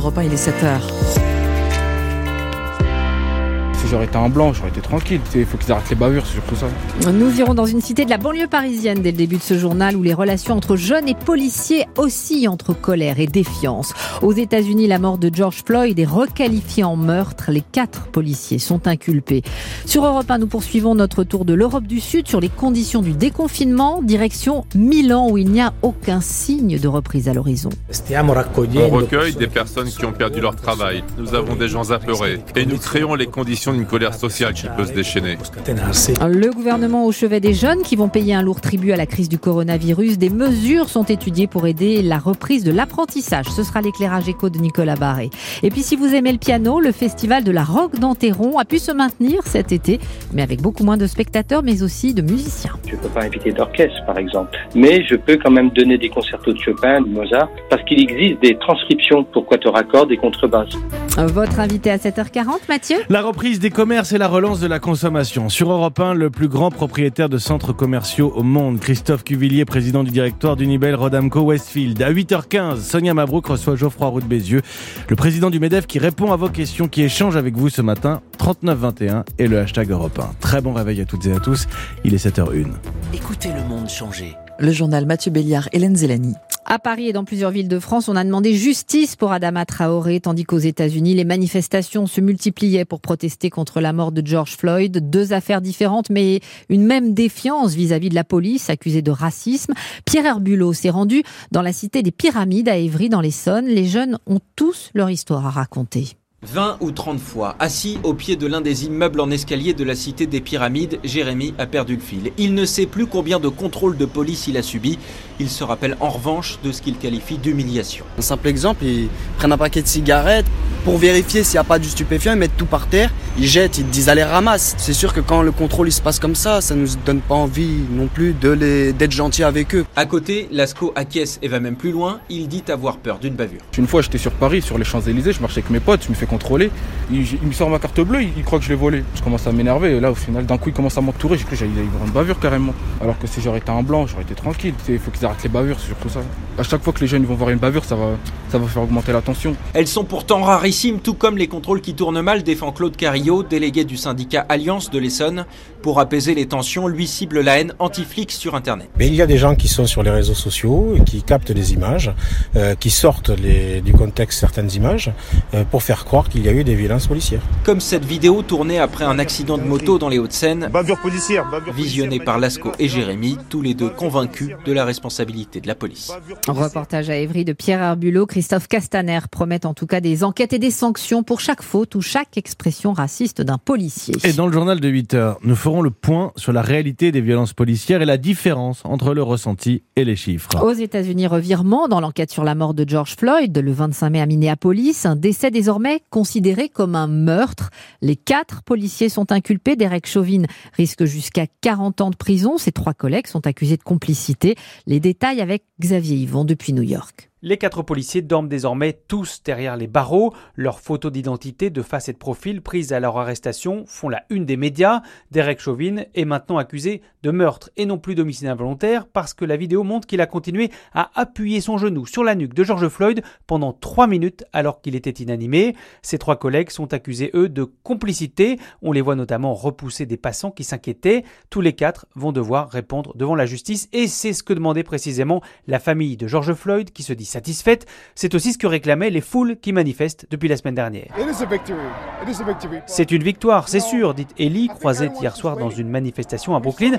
Europe 1, il est 7h. Si j'aurais été un blanc, j'aurais été tranquille. Il faut qu'ils arrêtent les bavures, c'est surtout ça. Nous irons dans une cité de la banlieue parisienne dès le début de ce journal où les relations entre jeunes et policiers oscillent entre colère et défiance. Aux États-Unis, la mort de George Floyd est requalifiée en meurtre. Les 4 policiers sont inculpés. Sur Europe 1, nous poursuivons notre tour de l'Europe du Sud sur les conditions du déconfinement. Direction Milan où il n'y a aucun signe de reprise à l'horizon. On recueille des personnes qui ont perdu leur travail. Nous avons des gens apeurés. Et nous créons les conditions d'une colère sociale qui peut se déchaîner. Le gouvernement au chevet des jeunes qui vont payer un lourd tribut à la crise du coronavirus. Des mesures sont étudiées pour aider la reprise de l'apprentissage. Ce sera l'éclairage éco de Nicolas Barré. Et puis si vous aimez le piano, le festival de la Roque d'Enterron a pu se maintenir cet été, mais avec beaucoup moins de spectateurs, mais aussi de musiciens. Je ne peux pas inviter d'orchestre, par exemple. Mais je peux quand même donner des concertos de Chopin, de Mozart, parce qu'il existe des transcriptions pour quatuor à cordes et contrebasse. Votre invité à 7h40, Mathieu ? La reprise des commerces et la relance de la consommation. Sur Europe 1, le plus grand propriétaire de centres commerciaux au monde, Christophe Cuvillier, président du directoire d'Unibel Rodamco Westfield. À 8h15, Sonia Mabrouk reçoit Geoffroy Roux de Bézieux, le président du MEDEF qui répond à vos questions, qui échange avec vous ce matin, 3921 et le hashtag Europe 1. Très bon réveil à toutes et à tous, il est 7h01. Écoutez le monde changer. Le journal Mathieu Béliard, Hélène Zélani. À Paris et dans plusieurs villes de France, on a demandé justice pour Adama Traoré, tandis qu'aux États-Unis, les manifestations se multipliaient pour protester contre la mort de George Floyd. 2 affaires différentes, mais une même défiance vis-à-vis de la police, accusée de racisme. Pierre Herbulot s'est rendu dans la cité des Pyramides à Évry, dans l'Essonne. Les jeunes ont tous leur histoire à raconter. 20 ou 30 fois, assis au pied de l'un des immeubles en escalier de la cité des Pyramides, Jérémy a perdu le fil. Il ne sait plus combien de contrôles de police il a subi. Il se rappelle en revanche de ce qu'il qualifie d'humiliation. Un simple exemple, ils prennent un paquet de cigarettes, pour vérifier s'il n'y a pas du stupéfiant, ils mettent tout par terre, ils jettent, ils disent allez ramasse. C'est sûr que quand le contrôle il se passe comme ça nous donne pas envie non plus d'être gentil avec eux. À côté, Lascaux acquiesce et va même plus loin, il dit avoir peur d'une bavure. Une fois j'étais sur Paris, sur les Champs-Élysées, je marchais avec mes potes, je me fais contrôler, il me sort ma carte bleue, il croit que je l'ai volée. Je commence à m'énerver et là au final d'un coup il commence à m'entourer, j'ai cru que j'allais y avoir une bavure carrément. Alors que si j'aurais été un blanc, j'aurais été tranquille. Il faut qu'ils arrêtent les bavures, c'est surtout ça. À chaque fois que les jeunes vont voir une bavure, ça va faire augmenter la tension. Elles sont pourtant rarissimes, tout comme les contrôles qui tournent mal, défend Claude Carillot, délégué du syndicat Alliance de l'Essonne. Pour apaiser les tensions, lui cible la haine anti-flic sur Internet. Mais il y a des gens qui sont sur les réseaux sociaux, qui captent des images, qui sortent du contexte certaines images, pour faire croire qu'il y a eu des violences policières. Comme cette vidéo tournée après un accident de moto dans les Hauts-de-Seine, Bavure policière, visionnée par Lascaux et Jérémy, tous les deux convaincus de la responsabilité de la police. Reportage à Évry de Pierre Herbulot. Christophe Castaner promet en tout cas des enquêtes et des sanctions pour chaque faute ou chaque expression raciste d'un policier. Et dans le journal de 8h, nous ferons le point sur la réalité des violences policières et la différence entre le ressenti et les chiffres. Aux États-Unis, revirement dans l'enquête sur la mort de George Floyd le 25 mai à Minneapolis. Un décès désormais considéré comme un meurtre. Les 4 policiers sont inculpés. Derek Chauvin risque jusqu'à 40 ans de prison. Ses 3 collègues sont accusés de complicité. Les détails avec Xavier Yvon depuis New York. Les 4 policiers dorment désormais tous derrière les barreaux. Leurs photos d'identité de face et de profil prises à leur arrestation font la une des médias. Derek Chauvin est maintenant accusé de meurtre et non plus d'homicide involontaire parce que la vidéo montre qu'il a continué à appuyer son genou sur la nuque de George Floyd pendant 3 minutes alors qu'il était inanimé. Ses 3 collègues sont accusés, eux, de complicité. On les voit notamment repousser des passants qui s'inquiétaient. Tous les 4 vont devoir répondre devant la justice et c'est ce que demandait précisément la famille de George Floyd qui se dit satisfaite. C'est aussi ce que réclamaient les foules qui manifestent depuis la semaine dernière. C'est une victoire, c'est sûr, dit Ellie, croisée hier soir dans une manifestation à Brooklyn.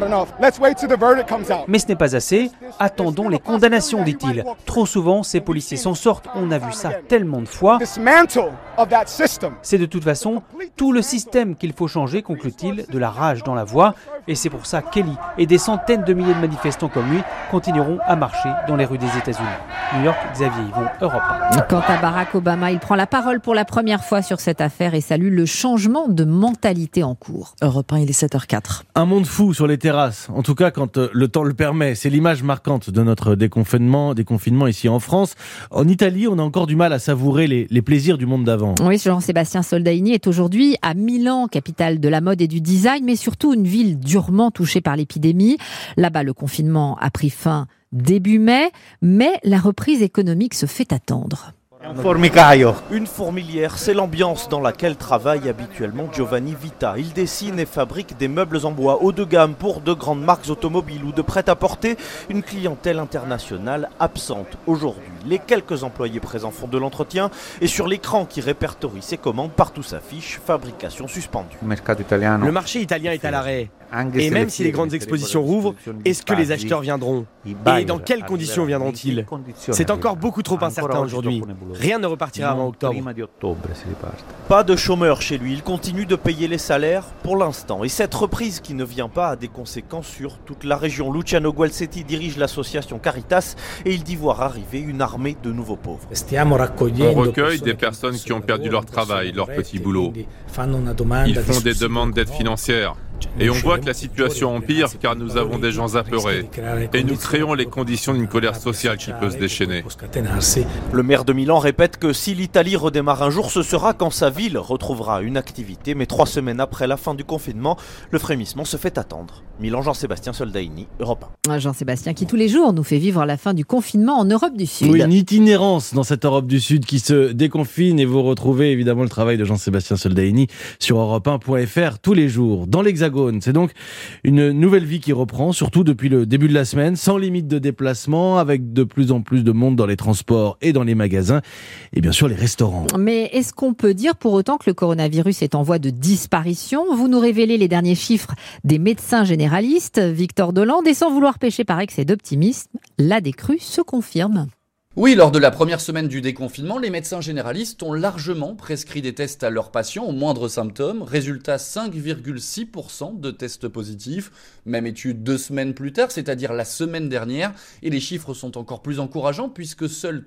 Mais ce n'est pas assez. Attendons les condamnations, dit-il. Trop souvent, ces policiers s'en sortent. On a vu ça tellement de fois. C'est de toute façon tout le système qu'il faut changer, conclut-il, de la rage dans la voix. Et c'est pour ça qu'Ellie et des centaines de milliers de manifestants comme lui continueront à marcher dans les rues des États-Unis. New York, Xavier Yvon, Europe 1. Quant à Barack Obama, il prend la parole pour la première fois sur cette affaire et salue le changement de mentalité en cours. Europe 1, il est 7h04. Un monde fou sur les terrasses, en tout cas quand le temps le permet. C'est l'image marquante de notre déconfinement ici en France. En Italie, on a encore du mal à savourer les plaisirs du monde d'avant. Oui, Jean-Sébastien Soldaini est aujourd'hui à Milan, capitale de la mode et du design, mais surtout une ville durement touchée par l'épidémie. Là-bas, le confinement a pris fin début mai, mais la reprise économique se fait attendre. Une fourmilière, c'est l'ambiance dans laquelle travaille habituellement Giovanni Vita. Il dessine et fabrique des meubles en bois haut de gamme pour de grandes marques automobiles ou de prêt-à-porter. Une clientèle internationale absente aujourd'hui. Les quelques employés présents font de l'entretien et sur l'écran qui répertorie ses commandes, partout s'affiche « Fabrication suspendue ». Le marché italien est à l'arrêt. Et même si les grandes expositions rouvrent, est-ce que les acheteurs viendront ? Et dans quelles conditions viendront-ils ? C'est encore beaucoup trop incertain aujourd'hui. Rien ne repartira avant octobre. Pas de chômeurs chez lui, il continue de payer les salaires pour l'instant. Et cette reprise qui ne vient pas a des conséquences sur toute la région. Luciano Gualzetti dirige l'association Caritas et il dit voir arriver une armée de nouveaux pauvres. On recueille des personnes qui ont perdu leur travail, leur petit boulot. Ils font des demandes d'aide financière. Et on voit que la situation empire car nous avons des gens apeurés. Et nous créons les conditions d'une colère sociale qui peut se déchaîner. Le maire de Milan répète que si l'Italie redémarre un jour, ce sera quand sa ville retrouvera une activité. Mais 3 semaines après la fin du confinement, le frémissement se fait attendre. Milan, Jean-Sébastien Soldaini, Europe 1. Jean-Sébastien qui tous les jours nous fait vivre la fin du confinement en Europe du Sud. Oui, une itinérance dans cette Europe du Sud qui se déconfine et vous retrouvez évidemment le travail de Jean-Sébastien Soldaini sur europe1.fr tous les jours. Dans l'Hexagone, c'est donc une nouvelle vie qui reprend, surtout depuis le début de la semaine, sans limite de déplacement, avec de plus en plus de monde dans les transports et dans les magasins, et bien sûr les restaurants. Mais est-ce qu'on peut dire pour autant que le coronavirus est en voie de disparition ? Vous nous révélez les derniers chiffres des médecins généralistes, Victor Delande, et sans vouloir pécher par excès d'optimisme, la décrue se confirme. Oui, lors de la première semaine du déconfinement, les médecins généralistes ont largement prescrit des tests à leurs patients aux moindres symptômes. Résultat, 5,6% de tests positifs. Même étude 2 semaines plus tard, c'est-à-dire la semaine dernière. Et les chiffres sont encore plus encourageants puisque seuls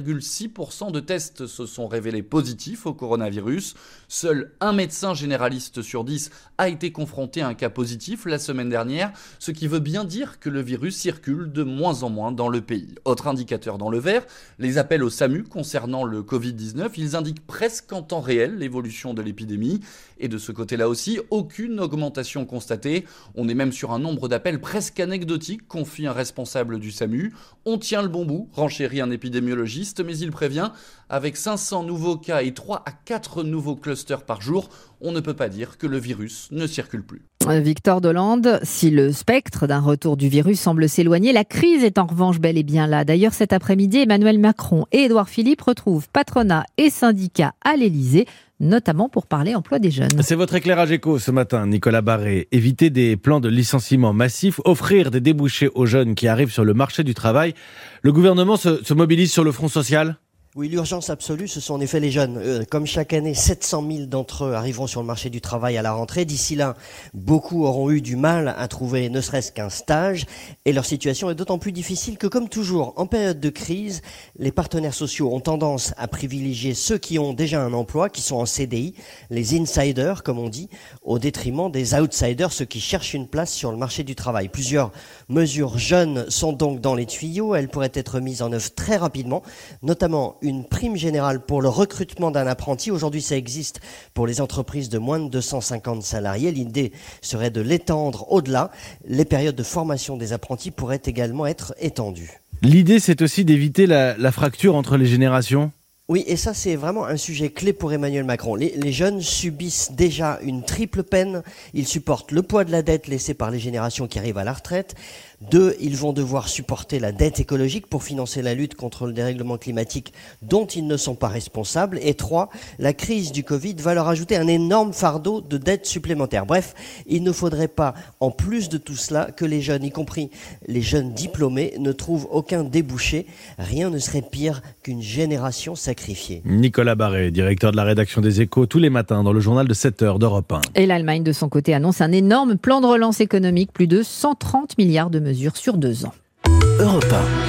3,6% de tests se sont révélés positifs au coronavirus. Seul un médecin généraliste sur 10 a été confronté à un cas positif la semaine dernière, ce qui veut bien dire que le virus circule de moins en moins dans le pays. Autre indicateur dans le vert, les appels au SAMU concernant le Covid-19, ils indiquent presque en temps réel l'évolution de l'épidémie. Et de ce côté-là aussi, aucune augmentation constatée. On est même sur un nombre d'appels presque anecdotique, confie un responsable du SAMU. On tient le bon bout, renchérit un épidémiologiste, mais il prévient, avec 500 nouveaux cas et 3 à 4 nouveaux clusters par jour, on ne peut pas dire que le virus ne circule plus. Victor Delande, si le spectre d'un retour du virus semble s'éloigner, la crise est en revanche bel et bien là. D'ailleurs, cet après-midi, Emmanuel Macron et Édouard Philippe retrouvent patronat et syndicats à l'Elysée, notamment pour parler emploi des jeunes. C'est votre éclairage éco ce matin, Nicolas Barré. Éviter des plans de licenciement massifs, offrir des débouchés aux jeunes qui arrivent sur le marché du travail. Le gouvernement se mobilise sur le front social ? Oui, l'urgence absolue, ce sont en effet les jeunes. Comme chaque année, 700 000 d'entre eux arriveront sur le marché du travail à la rentrée. D'ici là, beaucoup auront eu du mal à trouver ne serait-ce qu'un stage. Et leur situation est d'autant plus difficile que, comme toujours, en période de crise, les partenaires sociaux ont tendance à privilégier ceux qui ont déjà un emploi, qui sont en CDI, les insiders, comme on dit, au détriment des outsiders, ceux qui cherchent une place sur le marché du travail. Plusieurs mesures jeunes sont donc dans les tuyaux. Elles pourraient être mises en œuvre très rapidement, notamment une prime générale pour le recrutement d'un apprenti. Aujourd'hui, ça existe pour les entreprises de moins de 250 salariés. L'idée serait de l'étendre au-delà. Les périodes de formation des apprentis pourraient également être étendues. L'idée, c'est aussi d'éviter la fracture entre les générations ? Oui, et ça, c'est vraiment un sujet clé pour Emmanuel Macron. Les jeunes subissent déjà une triple peine. Ils supportent le poids de la dette laissée par les générations qui arrivent à la retraite. 2, ils vont devoir supporter la dette écologique pour financer la lutte contre le dérèglement climatique dont ils ne sont pas responsables. Et 3, la crise du Covid va leur ajouter un énorme fardeau de dettes supplémentaires. Bref, il ne faudrait pas, en plus de tout cela, que les jeunes, y compris les jeunes diplômés, ne trouvent aucun débouché. Rien ne serait pire qu'une génération sacrifiée. Nicolas Barré, directeur de la rédaction des Échos, tous les matins dans le journal de 7h d'Europe 1. Et l'Allemagne, de son côté, annonce un énorme plan de relance économique, plus de 130 milliards de mesures sur 2 ans. Europe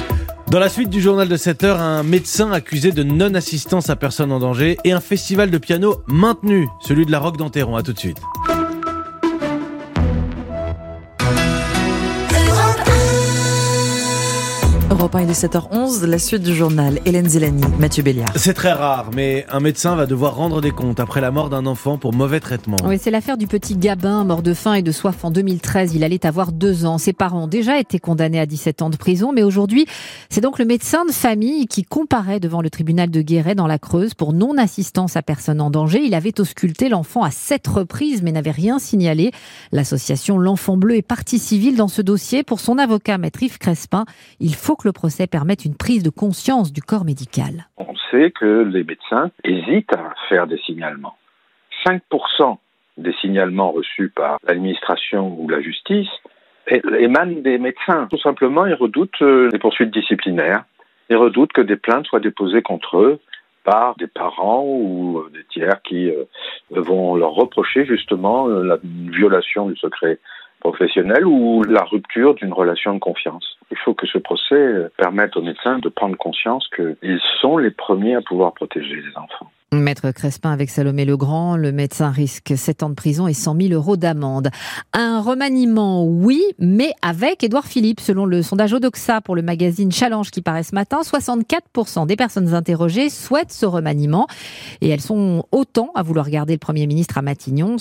1. Dans la suite du journal de 7h, un médecin accusé de non-assistance à personne en danger et un festival de piano maintenu, celui de la Roque d'Enterron. À tout de suite. Europe 1, il est 7h11, la suite du journal. Hélène Zélani, Mathieu Béliard. C'est très rare, mais un médecin va devoir rendre des comptes après la mort d'un enfant pour mauvais traitement. Oui, c'est l'affaire du petit Gabin, mort de faim et de soif en 2013. Il allait avoir 2 ans. Ses parents ont déjà été condamnés à 17 ans de prison, mais aujourd'hui, c'est donc le médecin de famille qui comparaît devant le tribunal de Guéret dans la Creuse pour non-assistance à personne en danger. Il avait ausculté l'enfant à 7 reprises, mais n'avait rien signalé. L'association L'Enfant Bleu est partie civile dans ce dossier. Pour son avocat, Maître Yves Crespin, il faut que le procès permette une prise de conscience du corps médical. On sait que les médecins hésitent à faire des signalements. 5% des signalements reçus par l'administration ou la justice émanent des médecins. Tout simplement, ils redoutent des poursuites disciplinaires. Ils redoutent que des plaintes soient déposées contre eux par des parents ou des tiers qui vont leur reprocher justement la violation du secret professionnel ou la rupture d'une relation de confiance. Il faut que ce procès permette aux médecins de prendre conscience qu'ils sont les premiers à pouvoir protéger les enfants. Maître Crespin avec Salomé Legrand, le médecin risque 7 ans de prison et 100 000 € d'amende. Un remaniement, oui, mais avec Édouard Philippe. Selon le sondage Odoxa pour le magazine Challenge qui paraît ce matin, 64% des personnes interrogées souhaitent ce remaniement. Et elles sont autant à vouloir garder le Premier ministre à Matignon.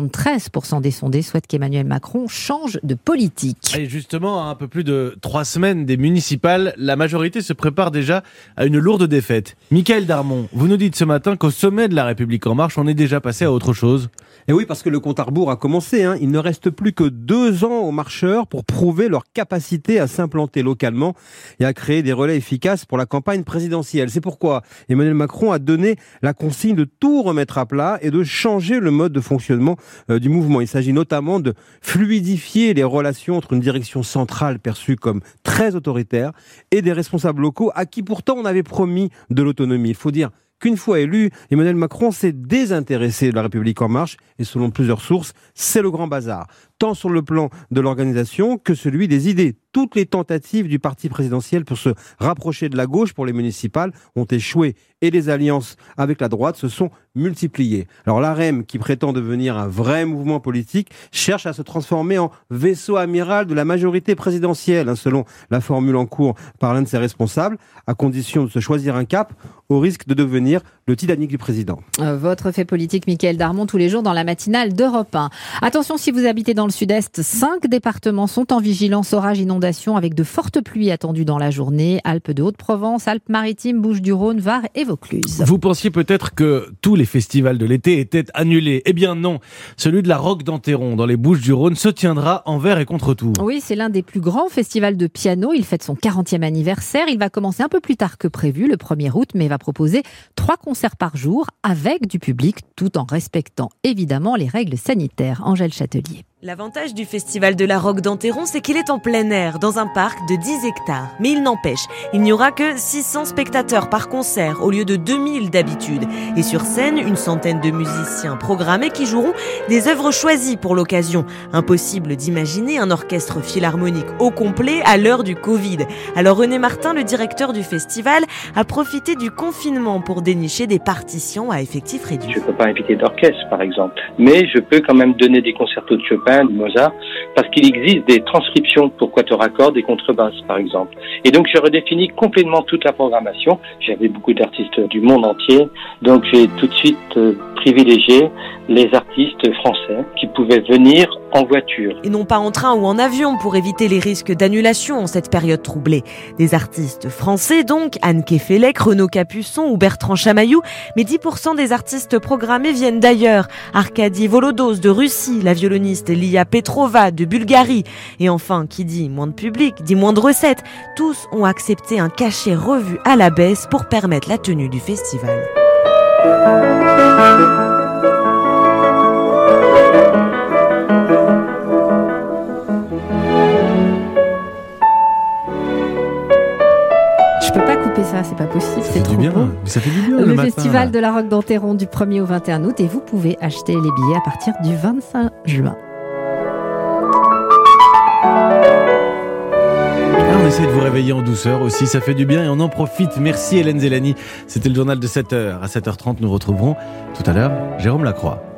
73% des sondés souhaitent qu'Emmanuel Macron change de politique. Et justement, à un peu plus de 3 semaines des municipales, la majorité se prépare déjà à une lourde défaite. Mickaël Darmon, vous nous dites ce matin qu'au sommet de La République En Marche, on est déjà passé à autre chose. Et oui, parce que le compte à rebours a commencé. Il ne reste plus que 2 ans aux marcheurs pour prouver leur capacité à s'implanter localement et à créer des relais efficaces pour la campagne présidentielle. C'est pourquoi Emmanuel Macron a donné la consigne de tout remettre à plat et de changer le mode de fonctionnement du mouvement. Il s'agit notamment de fluidifier les relations entre une direction centrale perçue comme très autoritaire et des responsables locaux à qui pourtant on avait promis de l'autonomie. Il faut dire qu'une fois élu, Emmanuel Macron s'est désintéressé de La République En Marche et selon plusieurs sources, c'est le grand bazar, tant sur le plan de l'organisation que celui des idées. Toutes les tentatives du parti présidentiel pour se rapprocher de la gauche pour les municipales ont échoué et les alliances avec la droite se sont multipliées. Alors l'AREM, qui prétend devenir un vrai mouvement politique, cherche à se transformer en vaisseau amiral de la majorité présidentielle, selon la formule en cours par l'un de ses responsables, à condition de se choisir un cap, au risque de devenir le Titanic du président. Votre fait politique, Mickaël Darmon, tous les jours dans la matinale d'Europe 1. Attention, si vous habitez dans le sud-est, 5 départements sont en vigilance orage inondation avec de fortes pluies attendues dans la journée. Alpes de Haute-Provence, Alpes-Maritimes, Bouches-du-Rhône, Var et Vaucluse. Vous pensiez peut-être que tous les festivals de l'été étaient annulés. Eh bien non, celui de la Roque d'Enterron dans les Bouches-du-Rhône se tiendra envers et contre tout. Oui, c'est l'un des plus grands festivals de piano. Il fête son 40e anniversaire. Il va commencer un peu plus tard que prévu, le 1er août, mais va proposer 3 concerts par jour avec du public tout en respectant évidemment les règles sanitaires. Angèle Châtelier. L'avantage du festival de la Roque d'Enterron, c'est qu'il est en plein air, dans un parc de 10 hectares. Mais il n'empêche, il n'y aura que 600 spectateurs par concert, au lieu de 2000 d'habitude. Et sur scène, une centaine de musiciens programmés qui joueront des œuvres choisies pour l'occasion. Impossible d'imaginer un orchestre philharmonique au complet à l'heure du Covid. Alors René Martin, le directeur du festival, a profité du confinement pour dénicher des partitions à effectif réduit. Je ne peux pas inviter d'orchestre, par exemple. Mais je peux quand même donner des concertos de Chopin, de Mozart, parce qu'il existe des transcriptions pour quatuor à cordes et contrebasse, par exemple. Et donc, je redéfinis complètement toute la programmation. J'avais beaucoup d'artistes du monde entier, donc j'ai tout de suite privilégié les artistes français qui pouvaient venir en voiture. Et non pas en train ou en avion pour éviter les risques d'annulation en cette période troublée. Des artistes français donc, Anne Kefelec, Renaud Capuçon ou Bertrand Chamaillou, mais 10% des artistes programmés viennent d'ailleurs. Arkady Volodos de Russie, la violoniste Lia Petrova de Bulgarie. Et enfin, qui dit moins de public, dit moins de recettes. Tous ont accepté un cachet revu à la baisse pour permettre la tenue du festival. Je peux pas couper ça, c'est pas possible, c'est trop bien. beau. Ça fait du bien le matin, festival là. de la Roque d'Enterron du 1er au 21 août et vous pouvez acheter les billets à partir du 25 juin. On essaie de vous réveiller en douceur aussi, ça fait du bien et on en profite. Merci Hélène Zélani. C'était le journal de 7h. À 7h30, nous retrouverons tout à l'heure Jérôme Lacroix.